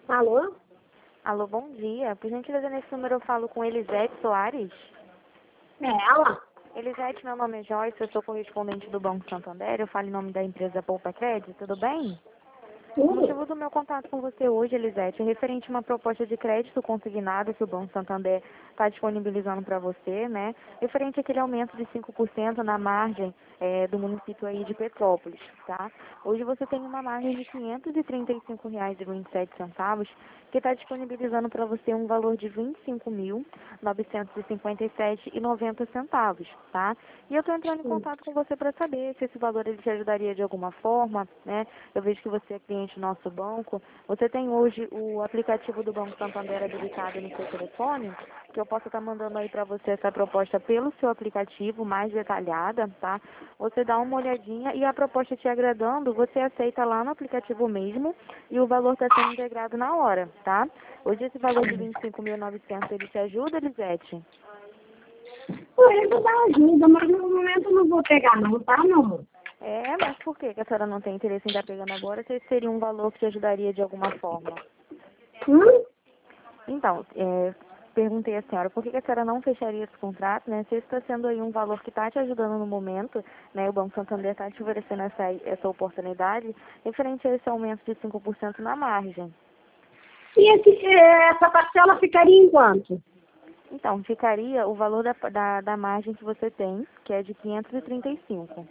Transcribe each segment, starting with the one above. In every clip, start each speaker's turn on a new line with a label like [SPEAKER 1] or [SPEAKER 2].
[SPEAKER 1] Alô?
[SPEAKER 2] Alô, bom dia. Por gentileza, nesse número eu falo com Elisete Soares.
[SPEAKER 1] É ela?
[SPEAKER 2] Elisete, meu nome é Joyce, eu sou correspondente do Banco Santander, eu falo em nome da empresa Poupa Crédito, tudo bem? O
[SPEAKER 1] Tudo?
[SPEAKER 2] motivo do meu contato com você hoje, Elisete, é referente a uma proposta de crédito consignado que o Banco Santander está disponibilizando para você, né? Referente àquele aumento de 5% na margem do município aí de Petrópolis, tá? Hoje você tem uma margem de R$ 535,27, que está disponibilizando para você um valor de R$ 25.957,90, tá? E eu estou entrando em
[SPEAKER 1] Sim.
[SPEAKER 2] contato com você para saber se esse valor ele te ajudaria de alguma forma, né? Eu vejo que você é cliente do nosso banco. Você tem hoje o aplicativo do Banco Santander habilitado no seu telefone, que eu posso estar mandando aí para você essa proposta pelo seu aplicativo, mais detalhada, tá? Você dá uma olhadinha e a proposta te agradando, você aceita lá no aplicativo mesmo e o valor está sendo integrado na hora, tá? Hoje esse valor de 25.900 ele te ajuda, Elisete?
[SPEAKER 1] Pô, ele dá ajuda, mas no momento eu não vou pegar não, tá, meu amor?
[SPEAKER 2] Mas por que a senhora não tem interesse em estar pegando agora se esse seria um valor que te ajudaria de alguma forma?
[SPEAKER 1] Hum?
[SPEAKER 2] Então, perguntei à senhora por que a senhora não fecharia esse contrato, né? Se esse está sendo aí um valor que está te ajudando no momento, né? O Banco Santander está te oferecendo essa oportunidade referente a esse aumento de 5% na margem.
[SPEAKER 1] E essa parcela ficaria em quanto?
[SPEAKER 2] Então, ficaria o valor da margem que você tem, que é de 535.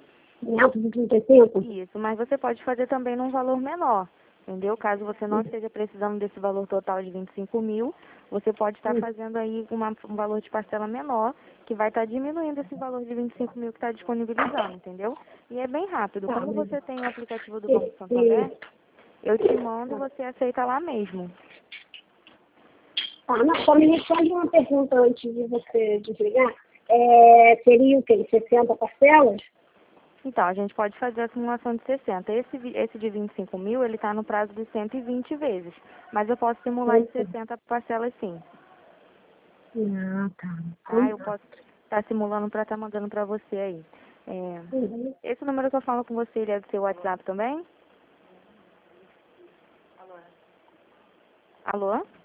[SPEAKER 1] 535?
[SPEAKER 2] Isso, mas você pode fazer também num valor menor, entendeu? Caso você não esteja precisando desse valor total de 25 mil, você pode estar fazendo aí um valor de parcela menor, que vai estar diminuindo esse valor de 25 mil que está disponibilizando, entendeu? E é bem rápido.
[SPEAKER 1] Tá,
[SPEAKER 2] Como
[SPEAKER 1] mas
[SPEAKER 2] você tem o aplicativo do Banco Santander,
[SPEAKER 1] esse...
[SPEAKER 2] eu te mando e você aceita lá mesmo.
[SPEAKER 1] Tá, mas só me responde uma pergunta antes de você desligar. Seria o quê? 60 parcelas?
[SPEAKER 2] Então, a gente pode fazer a simulação de 60. Esse de 25 mil, ele está no prazo de 120 vezes. Mas eu posso simular em 60 parcelas sim.
[SPEAKER 1] Ah, tá.
[SPEAKER 2] Tá? Eu posso estar simulando para estar mandando para você aí. É,
[SPEAKER 1] Uhum.
[SPEAKER 2] esse número que eu falo com você, ele é do seu WhatsApp também? Alô?